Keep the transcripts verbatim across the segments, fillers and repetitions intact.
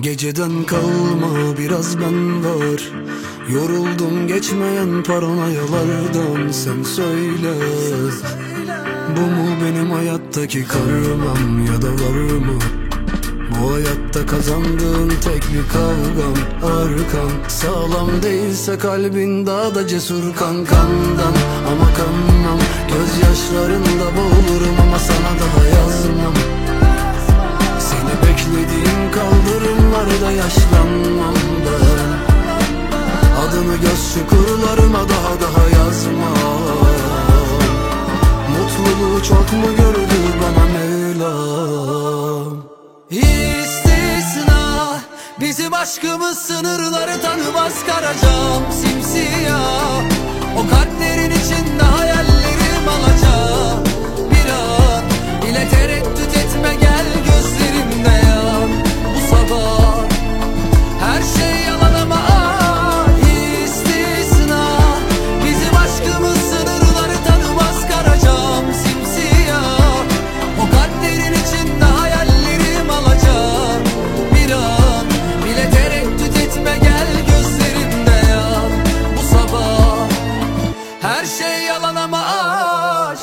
Geceden kalma biraz ben var. Yoruldum geçmeyen paranoyalardan. Sen söyle, bu mu benim hayattaki karmam, ya da var mı bu hayatta kazandığın tek bir kavgam? Arkan sağlam değilse kalbin daha da cesur kankandan. Ama kanmam, gözyaşlarında boğulurum ama sana daha yazmam. Seni beklediğim kaldırımlarda yaşlanmam ben. Adını göz çukurlarıma daha daha yazmam. Mutluluğu çok mu gördü bana Mevlam? İstisna, bizim aşkımız sınırları tanımaz. Karacam simsiyah, o kalplerin içinde hayallerim alacak. Bir an bile tereddüt etme, gel gözlerimde yan. Bu sabah her şey yalan ama istisna, bizim aşkımız sınırları tanımaz. Karacam simsiyah, o kalplerin içinde hayallerim alacak. Bir an bile tereddüt etme, gel gözlerimde yan. Bu sabah her şey yalan ama aşk.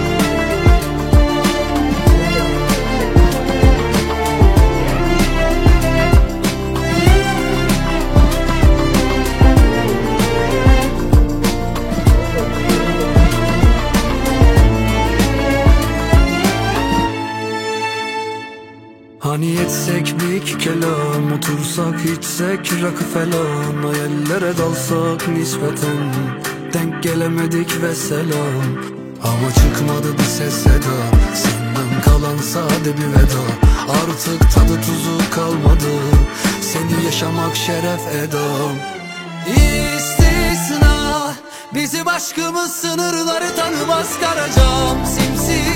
Hani etsek bir iki kelam, otursak içsek rakı falan, hayallere dalsak nispeten denk gelemedik ve selam. Ama çıkmadı bir ses seda, senden kalan sade bir veda. Artık tadı tuzu kalmadı, seni yaşamak şeref edam. İstisna, bizim aşkımız sınırları tanımaz. Karacam simsiyah,